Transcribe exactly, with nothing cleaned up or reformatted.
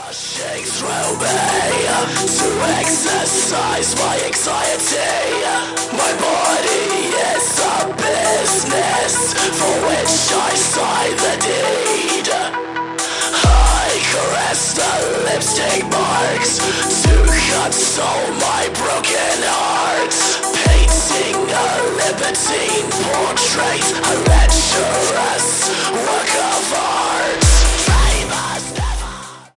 Rushing through me to exercise my anxiety. My body is a business for which I sign the deed. I caress the lipstick marks to console my broken heart. Painting a libertine portrait, a lecture as